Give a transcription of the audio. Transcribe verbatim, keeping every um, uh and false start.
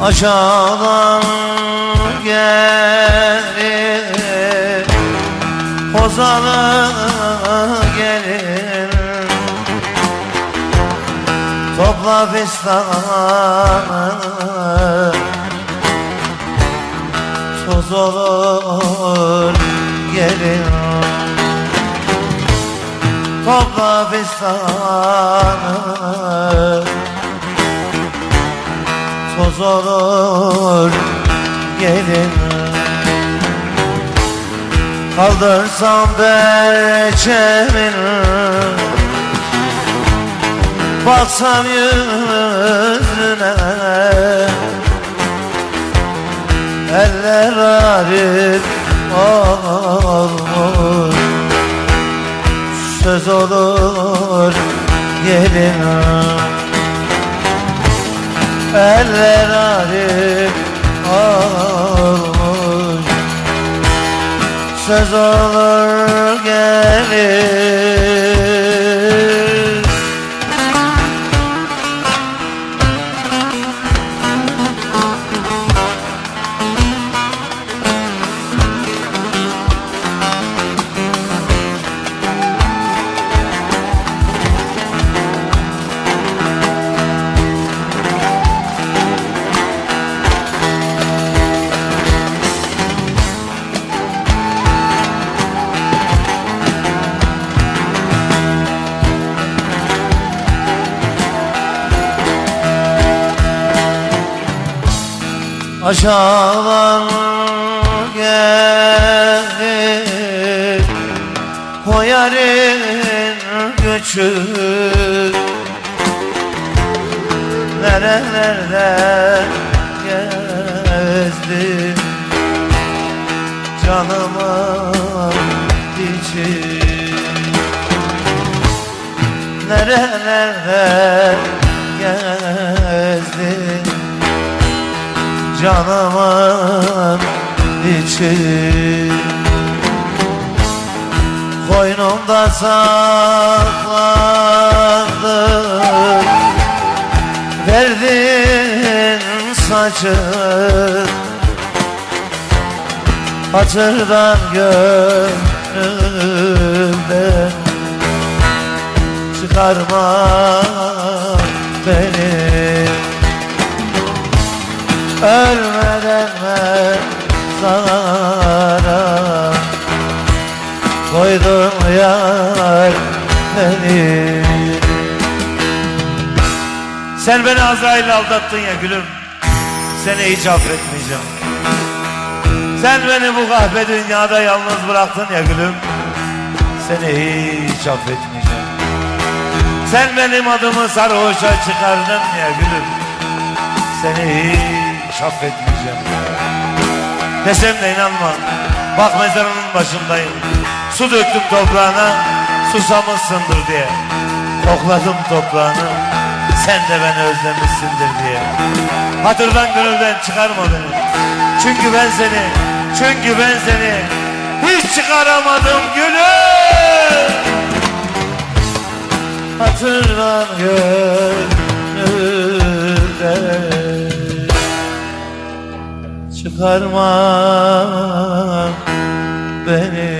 Aşağıdan gelir, Kozan'a gelir, topla fistanı, toz olur gelin. Topla fistanı, toz olur gelin. Kaldırsam perçemin, baksam yüzüne, eller arif olmuş, söz olur gelin. Eller arif olmuş, söz olur gelin. Aşağıdan gelir, o yarın göçü, nerelerde gezdim, canımın içi, nerelerde gezdim, canımın içi. Koynumda saklandım, verdin saçı, hatırdan gönlümden çıkarma beni. Ölmeden mezara koydun yar beni. Sen beni Azrail'le aldattın ya gülüm, seni hiç affetmeyeceğim. Sen beni bu kahpe dünyada yalnız bıraktın ya gülüm, seni hiç affetmeyeceğim. Sen benim adımı sarhoşa çıkardın ya gülüm, seni hiç affetmeyeceğim. Desem de inanma, bak mezarının başındayım. Su döktüm toprağına, susamışsındır diye. Kokladım toprağını, sen de beni özlemişsindir diye. Hatırdan gönülden çıkarma beni, çünkü ben seni, çünkü ben seni hiç çıkaramadım gülüm. Hatırdan gönülden çıkarma beni.